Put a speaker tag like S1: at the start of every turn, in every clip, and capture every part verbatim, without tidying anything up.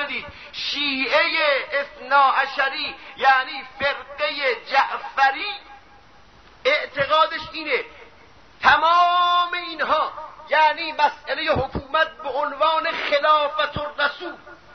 S1: بدید شیعه اثنا عشری یعنی فرقه جعفری اعتقادش اینه تمام اینها یعنی مسئله حکومت به عنوان خلافت الرسول،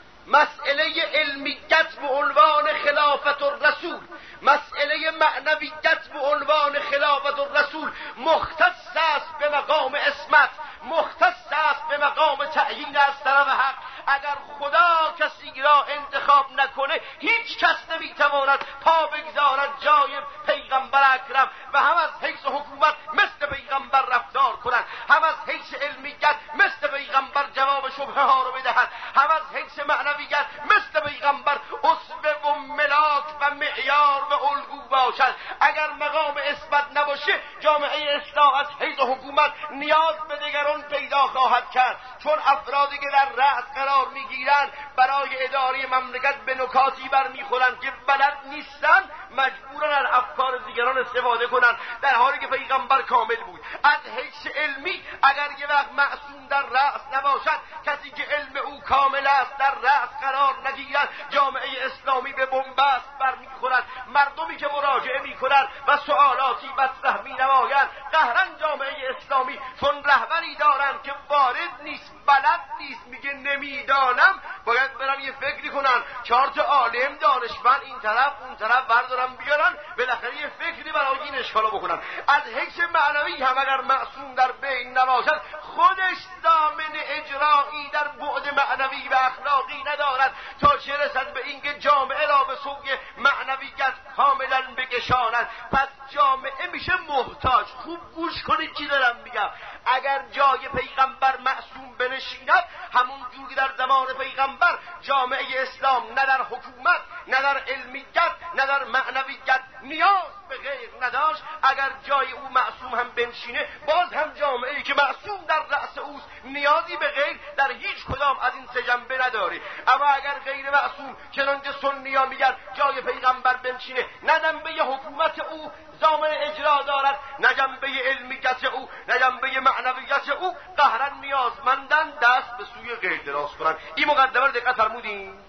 S1: مسئله علمیت به عنوان خلافت الرسول، مسئله معنویت به عنوان خلافت الرسول مختص است به مقام اسمت، مختص است به مقام تعیین از طرف حق. اگر خدا کسی را انتخاب نکنه هیچ کس نمیتواند پا بگذارد جای پیغمبر اکرم و هم از حیث حکومت مثل پیغمبر رفتار کنند، هم از حیث علمیت مثل پیغمبر جواب شبهه ها رو بدهند، هم از حیث معنویت مثل پیغمبر اسوه و ملاک و معیار و الگو باشد. اگر مقام اثبات نباشه جامعه اسلام از حیث حکومت نیاز به دیگران پیدا خواهد کرد، چون افرادی که در رأس قرار میگیرند برای اداره مملکت به نکاتی برمیخورند که بلد نیستند، مجبورن از افکار دیگران استفاده کنند، در حالی که پیغمبر کامل بود. از حیث علمی اگر یه وقت معصوم در رأس نباشد، کسی که علم او کامل است در رأس قرار نگیرد، جامعه اسلامی به بنبست برمیخورد. مردمی که مراجعه میکنند و سوالاتی مطرح مینمایند قهرن جامعه اسلامی چون رهبری دارند که وارد نیست، بلد نیست، میگه نمیدانم، باید برن یه فکری کنن، چهار تا عالم دانشمند این طرف اون طرف بردارن بیارن، بالاخره یه فکری برای این اشکالا بکنن. از حیث معنوی هم اگر معصوم در بین نباشد خودش ضامن اجرایی در بعد معنوی و اخلاقی ندارد تا چه رسد به اینکه جامعه را به سوی معنویت کاملا بکشاند. پس جامعه میشه محتاج. خوب گوش کنید چی دارم میگم. اگر جای پیغمبر معصوم بنشیند، همون جور که در زمان پیغمبر جامعه اسلام نه در حکومت نه در علمیت نه در معنویت نیاز به غیر نداشت، اگر جای او معصوم هم بنشینه باز هم جامعه‌ای که معصوم در رأس اوست نیازی به غیر در هیچ کدام از این سه جنبه نداره. اما اگر غیر معصوم چنانچه سنی‌ها میگن جای پیغمبر بنشینه، نه جنبه حکومت او ضامن اجرا دارد، نه جنبه علمیت او نه جنبه معنویت او، قهرن نیازمندن دست به سوی غیر دراز کنن. این مقدمه رو دقت فرمودین؟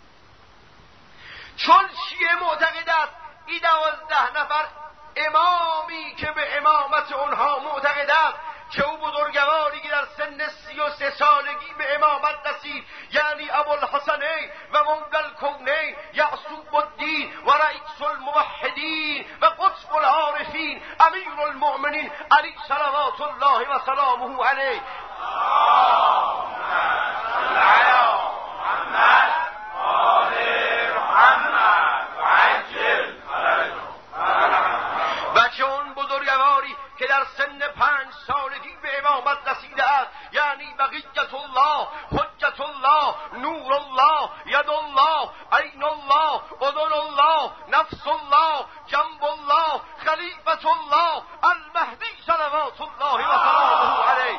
S1: چون شیعه معتقد است این دوازده نفر امامی که به امامت اونها معتقد است که او بزرگواری که در سن سی و سه سالگی به امامت رسید، یعنی ابوالحسنین و مولا الکونین یعصوب الدین و رئیس الموحدین و قطب العارفین امیر المؤمنین علی صلوات الله و سلامه علیه و چون بزرگواری که در سن پنج سالگی به امامت رسیده است، یعنی بقیت الله، حجت الله، نور الله، ید الله، عین الله، اذن الله، نفس الله، جنب الله، خلیفت الله، المهدی صلوات الله و سلامه علیه.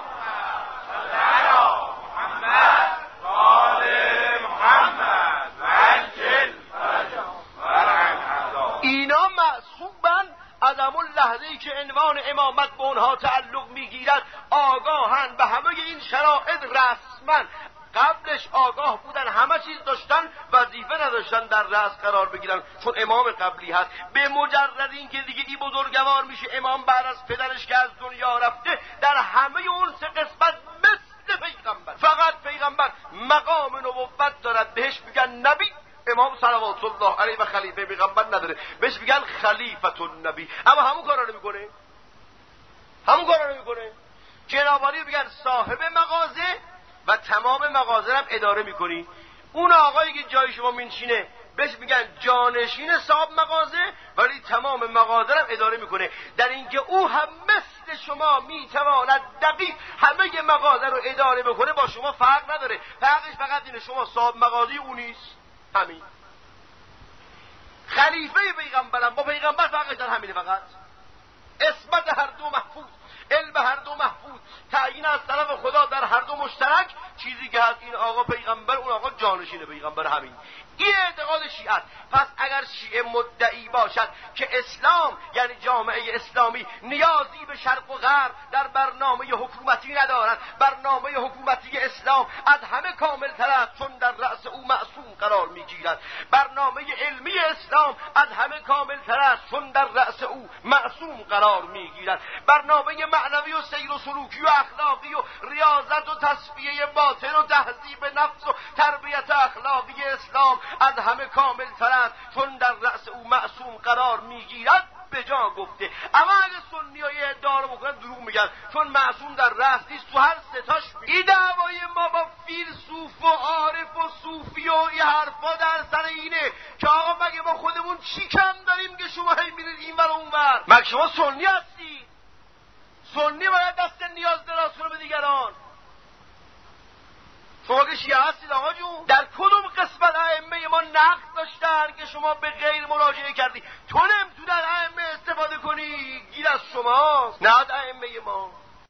S1: اینا معصوبن از همون لحظه‌ای که عنوان امامت به اونها تعلق میگیرد آگاهن به همه این شرائط رسما. قبلش آگاه بودن، همه چیز داشتن، وظیفه نداشتن در رأس قرار بگیرن چون امام قبلی هست. به مجرد این که دیگه این بزرگوار میشه امام بعد از پدرش که از دنیا رفته، در همه اون سه قسمت مثل پیغمبر، فقط پیغمبر مقام نبوت دارد، بهش میگن نبی. امام صلوات الله علیه و خلیفه پیغمبر نداره، بهش میگن خلیفت النبی. اما همون کارا رو میکنه، همون کارا رو میکنه. جنابالی میگن صاحب مغازه و تمام مغازه هم اداره میکنی. اون آقایی که جای شما منشینه بهش میگن جانشین صاحب مغازه، ولی تمام مغازه هم اداره میکنه. در اینکه او هم مثل شما میتواند دقیق همه مغازه رو اداره بکنه، با شما فرق نداره. فرقش فقط اینه شما صاحب مغازه او نیست. همین. خلیفه پیغمبرم با پیغمبر فرقش در همینه، فقط اسمت هر دو محفوظ، علم هر دو محفوظ، تعیین از طرف خدا در هر دو مشترک. چیزی که هست این آقا پیغمبر، اون آقا جانشین پیغمبر. همین. این اعتقاد شیعه است. پس اگر شیعه مدعی باشد که اسلام یعنی جامعه اسلامی نیازی به شرق و غرب در برنامه حکومتی ندارد، برنامه حکومتی اسلام از همه کامل تر است چون در رأس او معصوم میگیرد. برنامه علمی اسلام از همه کامل تر است چون در رأس او معصوم قرار میگیرد. برنامه معنوی و سیر و سلوکی و اخلاقی و ریاضت و تصفیه باطن و تهذیب نفس و تربیت اخلاقی اسلام از همه کامل تر است چون در رأس او معصوم قرار میگیرد به جا گفته. اما اگه سنیای ادعا رو بکنن دروغ میگن، چون معصوم در رأس نیست، تو هر ستاش این دعوای ما با فیلسوف و عارف و صوفی و این حرفا در سر اینه که آقا مگه ما خودمون چی کم داریم که شما هی میرید این ور اون ور؟ مگه شما سنی هستی؟ سنی باید دست نیاز دراز کنه به دیگران. شما که شیعه هستید آقا جون، در کدوم قسمت ائمه ما نقد داشتن که شما به غیر مراجعه کردی؟ تو نمیتونی در ائمه استفاده کنی، گیر از شماست نه از ائمه ما.